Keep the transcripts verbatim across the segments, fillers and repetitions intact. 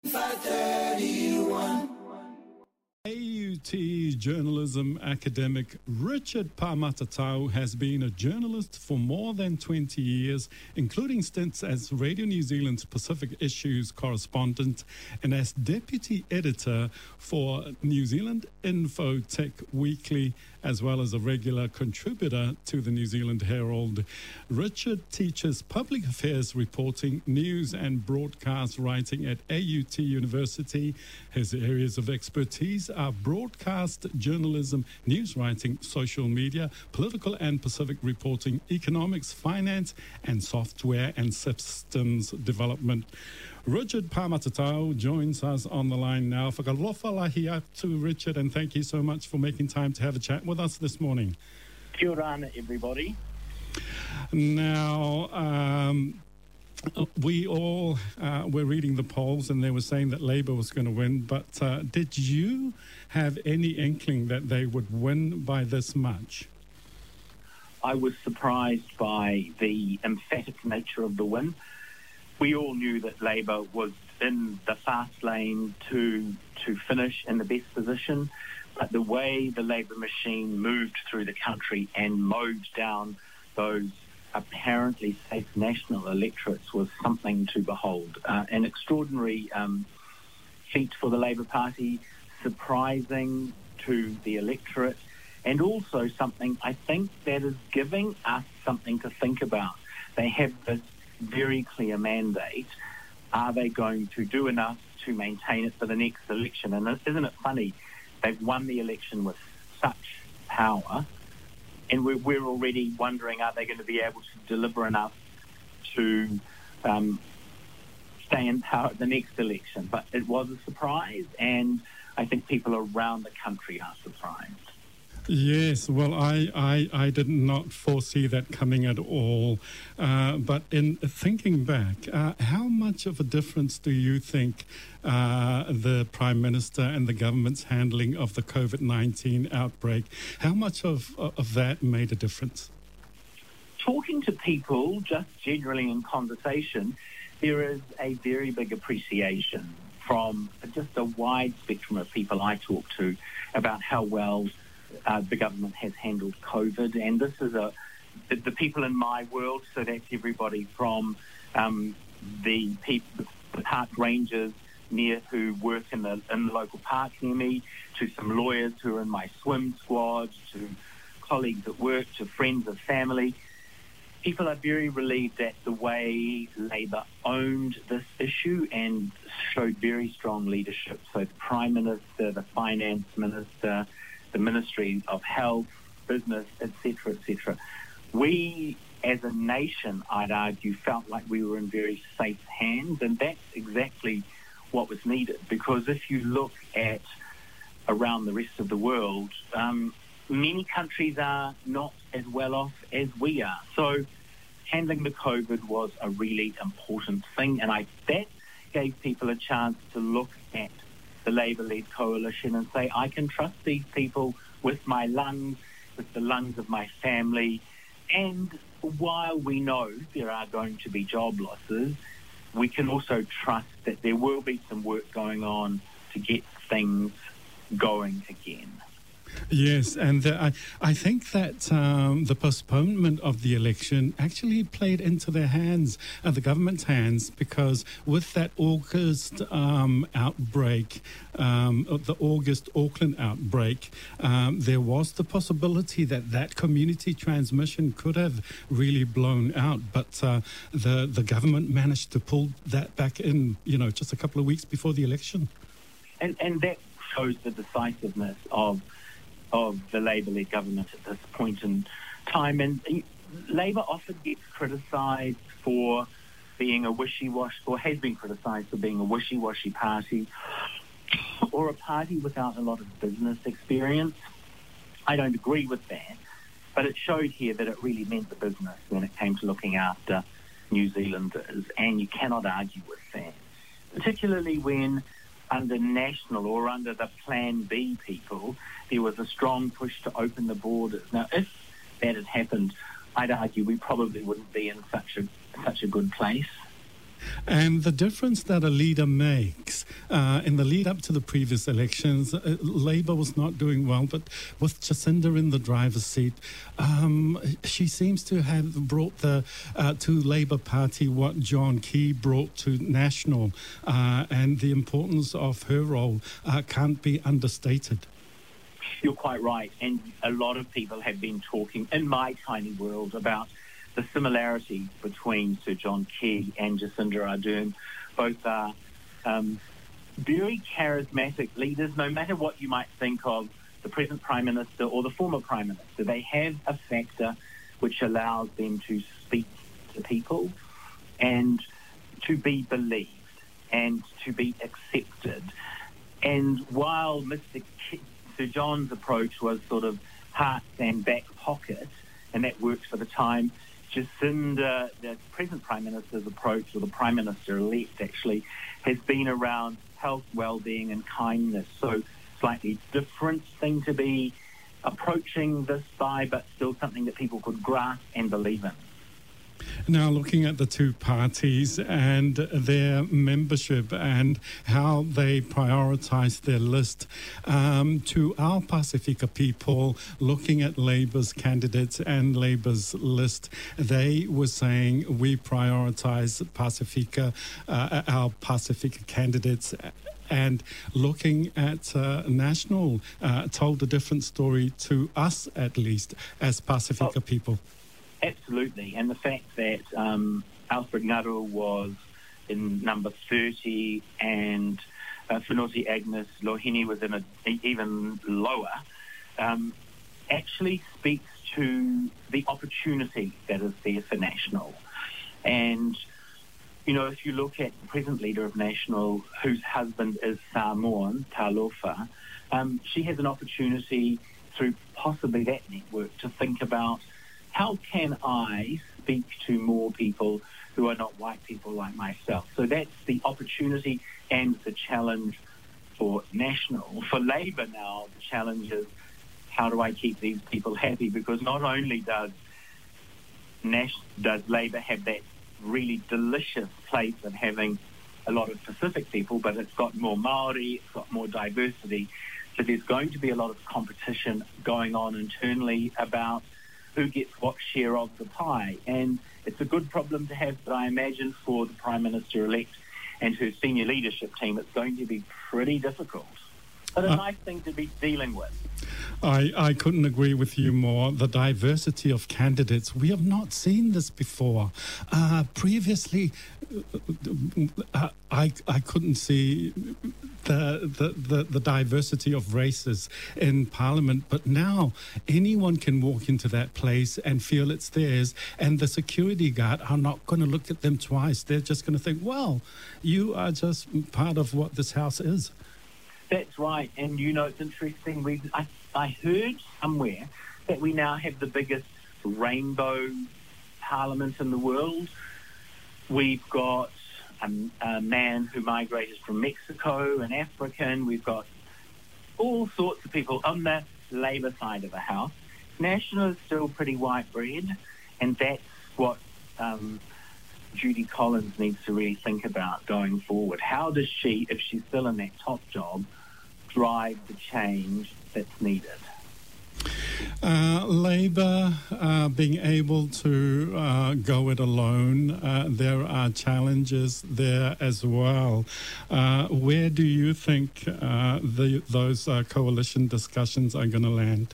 five thirty-one A U T journalism academic Richard Pāmatatau has been a journalist for more than twenty years, including stints as Radio New Zealand's Pacific Issues correspondent and as deputy editor for New Zealand Infotech Weekly, as well as a regular contributor to the New Zealand Herald. Richard teaches public affairs reporting, news and broadcast writing at A U T University. His areas of expertise are broadcast journalism, news writing, social media, political and Pacific reporting, economics, finance, and software and systems development. Richard Pāmatatau joins us on the line now. Whakalofa lahi atu, Richard, and thank you so much for making time to have a chat with us this morning. Kia ora, everybody. Now, um, we all uh, were reading the polls and they were saying that Labour was going to win, but uh, did you have any inkling that they would win by this much? I was surprised by the emphatic nature of the win. We all knew that Labour was in the fast lane to to finish in the best position, but the way the Labour machine moved through the country and mowed down those apparently safe national electorates was something to behold. Uh, an extraordinary um, feat for the Labour Party, surprising to the electorate, and also something I think that is giving us something to think about. They have this very clear mandate. Are they going to do enough to maintain it for the next election? And isn't it funny? They've won the election with such power, and we're, we're already wondering, are they going to be able to deliver enough to um, stay in power at the next election? But it was a surprise, and I think people around the country are surprised. Yes, well, I, I, I did not foresee that coming at all. Uh, but in thinking back, uh, how much of a difference do you think uh, the Prime Minister and the government's handling of the COVID nineteen outbreak, how much of, of that made a difference? Talking to people, just generally in conversation, there is a very big appreciation from just a wide spectrum of people I talk to about how well Uh, the government has handled COVID, and this is a the, the people in my world. So that's everybody from um, the people, the park rangers near who work in the in the local park near me, to some lawyers who are in my swim squad, to colleagues at work, to friends of family. People are very relieved at the way Labour owned this issue and showed very strong leadership. So the Prime Minister, the Finance Minister, the Ministry of Health, Business, et cetera, et cetera. We, as a nation, I'd argue, felt like we were in very safe hands, and that's exactly what was needed. Because if you look at around the rest of the world, um, many countries are not as well off as we are. So handling the COVID was a really important thing, and I that gave people a chance to look at the Labour-led coalition and say, I can trust these people with my lungs, with the lungs of my family. And while we know there are going to be job losses, we can also trust that there will be some work going on to get things going again. Yes, and the, I, I think that um, the postponement of the election actually played into their hands, uh, the government's hands, because with that August um, outbreak, um, the August Auckland outbreak, um, there was the possibility that that community transmission could have really blown out, but uh, the, the government managed to pull that back in, you know, just a couple of weeks before the election. And, and that shows the decisiveness of of the Labour-led government at this point in time. And Labour often gets criticised for being a wishy-washy, or has been criticised for being a wishy-washy party, or a party without a lot of business experience. I don't agree with that, but it showed here that it really meant the business when it came to looking after New Zealanders, and you cannot argue with that, particularly when under national or under the Plan B people, there was a strong push to open the borders. Now, if that had happened, I'd argue we probably wouldn't be in such a such a good place. And the difference that a leader makes uh, in the lead up to the previous elections, uh, Labour was not doing well, but with Jacinda in the driver's seat, um, she seems to have brought the uh, to Labour Party what John Key brought to National, uh, and the importance of her role uh, can't be understated. You're quite right, and a lot of people have been talking in my tiny world about the similarities between Sir John Key and Jacinda Ardern. Both are um, very charismatic leaders, no matter what you might think of the present Prime Minister or the former Prime Minister. They have a factor which allows them to speak to people and to be believed and to be accepted. And while Mister K- Sir John's approach was sort of hearts and back pocket, and that worked for the time, Jacinda, the present Prime Minister's approach, or the Prime Minister-elect actually, has been around health, well-being and kindness. So slightly different thing to be approaching this by, but still something that people could grasp and believe in. Now, looking at the two parties and their membership and how they prioritise their list, um, to our Pasifika people, looking at Labour's candidates and Labour's list, they were saying we prioritise Pasifika, uh, our Pasifika candidates. And looking at uh, National uh, told a different story to us, at least, as Pasifika oh. people. Absolutely, and the fact that um, Alfred Ngaru was in number thirty and uh, Whanoti Agnes Lohini was in a, even lower um, actually speaks to the opportunity that is there for National. And, you know, if you look at the present leader of National, whose husband is Samoan, Talofa, um, she has an opportunity through possibly that network to think about how can I speak to more people who are not white people like myself? So that's the opportunity and the challenge for National. For Labour now, the challenge is how do I keep these people happy? Because not only does Nash, does Labour have that really delicious place of having a lot of Pacific people, but it's got more Māori, it's got more diversity. So there's going to be a lot of competition going on internally about who gets what share of the pie. And it's a good problem to have, but I imagine for the Prime Minister-elect and her senior leadership team, it's going to be pretty difficult. But a uh, nice thing to be dealing with. I, I couldn't agree with you more. The diversity of candidates, we have not seen this before. Uh, previously, uh, I I couldn't see the, the, the, the diversity of races in Parliament, but now anyone can walk into that place and feel it's theirs, and the security guard are not going to look at them twice. They're just going to think, well, you are just part of what this house is. That's right, and you know, it's interesting. We I, I heard somewhere that we now have the biggest rainbow parliament in the world. We've got a, a man who migrated from Mexico, an African. We've got all sorts of people on the Labour side of the house. National is still pretty white bread, and that's what um, Judy Collins needs to really think about going forward. How does she, if she's still in that top job, drive the change that's needed? Uh, Labour uh, being able to uh, go it alone, uh, there are challenges there as well. Uh, where do you think uh, the, those uh, coalition discussions are going to land?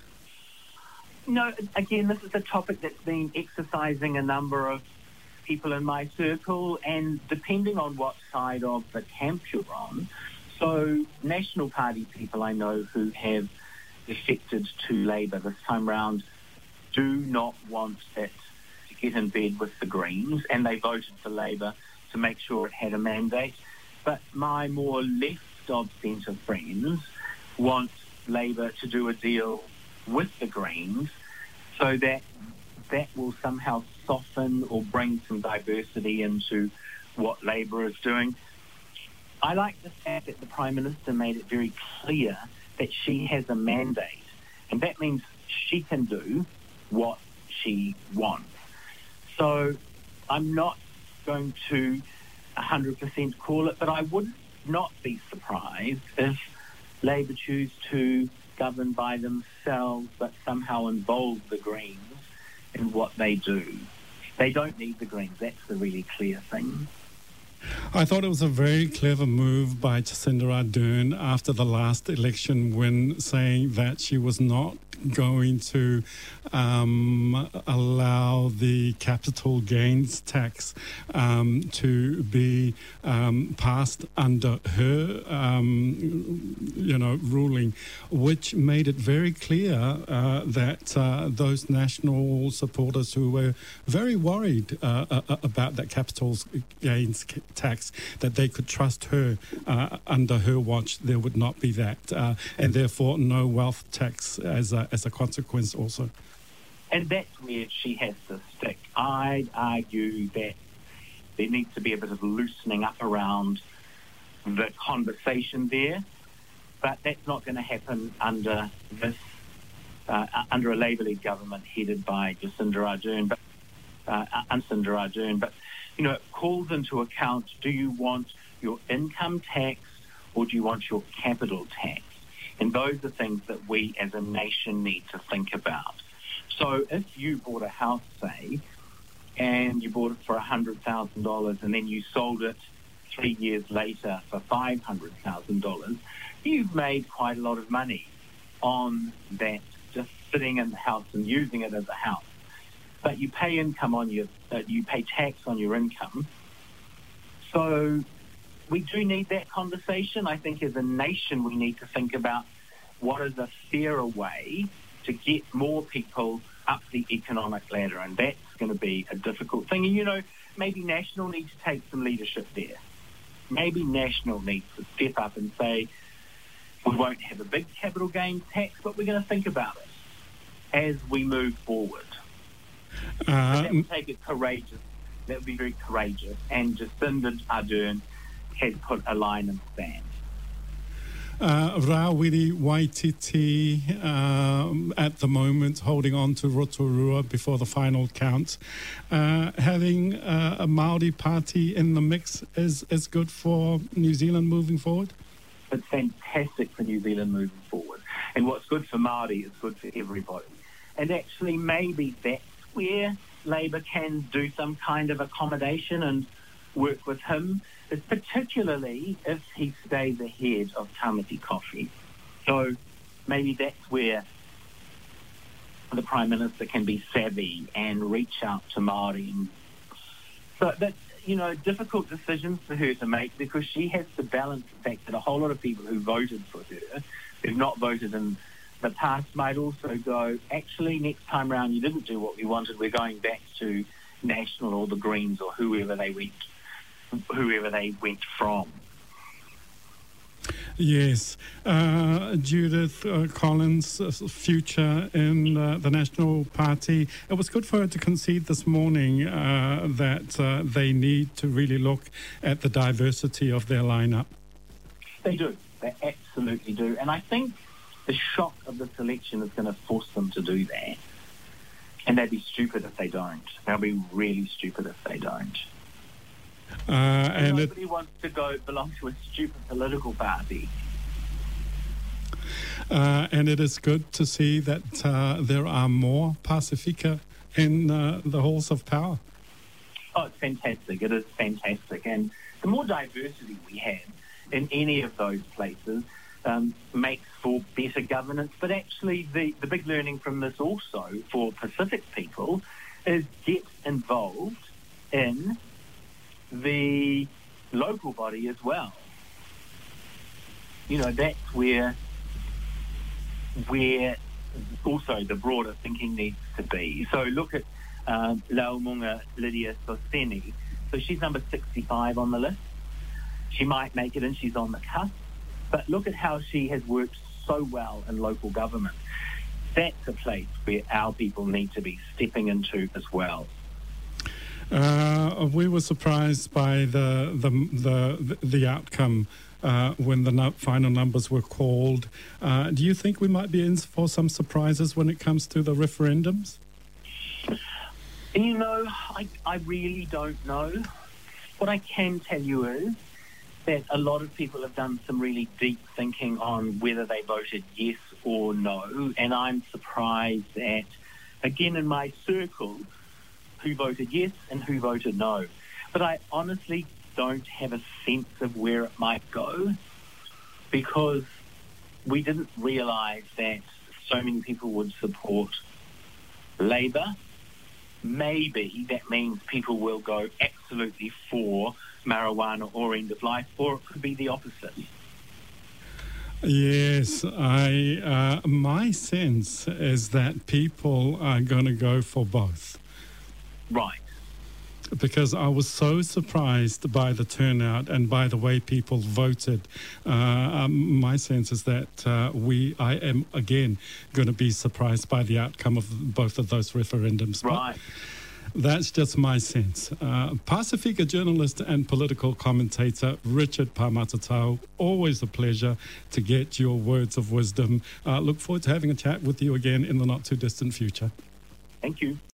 No, again, this is a topic that's been exercising a number of people in my circle, and depending on what side of the camp you're on. So National Party people I know who have defected to Labour this time round do not want it to get in bed with the Greens, and they voted for Labour to make sure it had a mandate. But my more left of centre friends want Labour to do a deal with the Greens so that that will somehow soften or bring some diversity into what Labour is doing. I like the fact that the Prime Minister made it very clear that she has a mandate, and that means she can do what she wants. So I'm not going to one hundred percent call it, but I would not be surprised if Labour choose to govern by themselves but somehow involve the Greens in what they do. They don't need the Greens. That's the really clear thing. I thought it was a very clever move by Jacinda Ardern after the last election win, saying that she was not going to um, allow the capital gains tax um, to be um, passed under her, um, you know, ruling, which made it very clear uh, that uh, those national supporters who were very worried uh, uh, about that capital gains tax, that they could trust her uh, under her watch. There would not be that, uh, and therefore no wealth tax as a, as a consequence also. And that's where she has to stick. I'd argue that there needs to be a bit of loosening up around the conversation there, but that's not going to happen under this, uh, under a Labour-led government headed by Jacinda Ardern, but uh, Jacinda Ardern. But you know, it calls into account: do you want your income tax or do you want your capital tax? And those are things that we as a nation need to think about. So if you bought a house, say, and you bought it for one hundred thousand dollars and then you sold it three years later for five hundred thousand dollars, you've made quite a lot of money on that, just sitting in the house and using it as a house. But you pay income on your, uh, you pay tax on your income. So we do need that conversation. I think as a nation we need to think about what is a fairer way to get more people up the economic ladder, and that's going to be a difficult thing. And, you know, maybe National needs to take some leadership there. Maybe National needs to step up and say, we won't have a big capital gains tax, but we're going to think about it as we move forward. Uh, that would take it courageous. That would be very courageous. And Jacinda Ardern has put a line in the sand. Uh, Rawiri Waititi um, at the moment holding on to Rotorua before the final count. Uh, having uh, a Māori party in the mix is, is good for New Zealand moving forward? It's fantastic for New Zealand moving forward. And what's good for Māori is good for everybody. And actually maybe that's where Labour can do some kind of accommodation and work with him, is particularly if he stays ahead of Tamati Coffey. So maybe that's where the Prime Minister can be savvy and reach out to Māori. So that's, you know, difficult decisions for her to make, because she has to balance the fact that a whole lot of people who voted for her, who've not voted in the past, might also go, actually, next time round you didn't do what we wanted, we're going back to National or the Greens or whoever they went whoever they went from. Yes. Uh, Judith uh, Collins' uh, future in uh, the National Party. It was good for her to concede this morning uh, that uh, they need to really look at the diversity of their lineup. They do. They absolutely do. And I think the shock of this election is going to force them to do that. And they'd be stupid if they don't. They'll be really stupid if they don't. Uh, and nobody it, wants to go belong to a stupid political party. Uh, and it is good to see that uh, there are more Pasifika in uh, the halls of power. Oh, it's fantastic. It is fantastic. And the more diversity we have in any of those places um, makes for better governance. But actually, the, the big learning from this also for Pacific people is get involved in the local body as well. You know, that's where where also the broader thinking needs to be. So look at uh, Laumunga Lydia Soseni. So she's number sixty-five on the list. She might make it and she's on the cusp. But look at how she has worked so well in local government. That's a place where our people need to be stepping into as well. Uh, we were surprised by the the the, the outcome uh, when the no- final numbers were called. Uh, do you think we might be in for some surprises when it comes to the referendums? You know, I, I really don't know. what I can tell you is that a lot of people have done some really deep thinking on whether they voted yes or no, and I'm surprised at, again, in my circle, who voted yes and who voted no. But I honestly don't have a sense of where it might go, because we didn't realise that so many people would support Labour. Maybe that means people will go absolutely for marijuana or end of life, or it could be the opposite. Yes, I. Uh, my sense is that people are going to go for both. Right. Because I was so surprised by the turnout and by the way people voted. Uh, um, my sense is that uh, we, I am again going to be surprised by the outcome of both of those referendums. Right. But that's just my sense. Uh, Pasifika journalist and political commentator Richard Pāmatatau, always a pleasure to get your words of wisdom. Uh, look forward to having a chat with you again in the not too distant future. Thank you.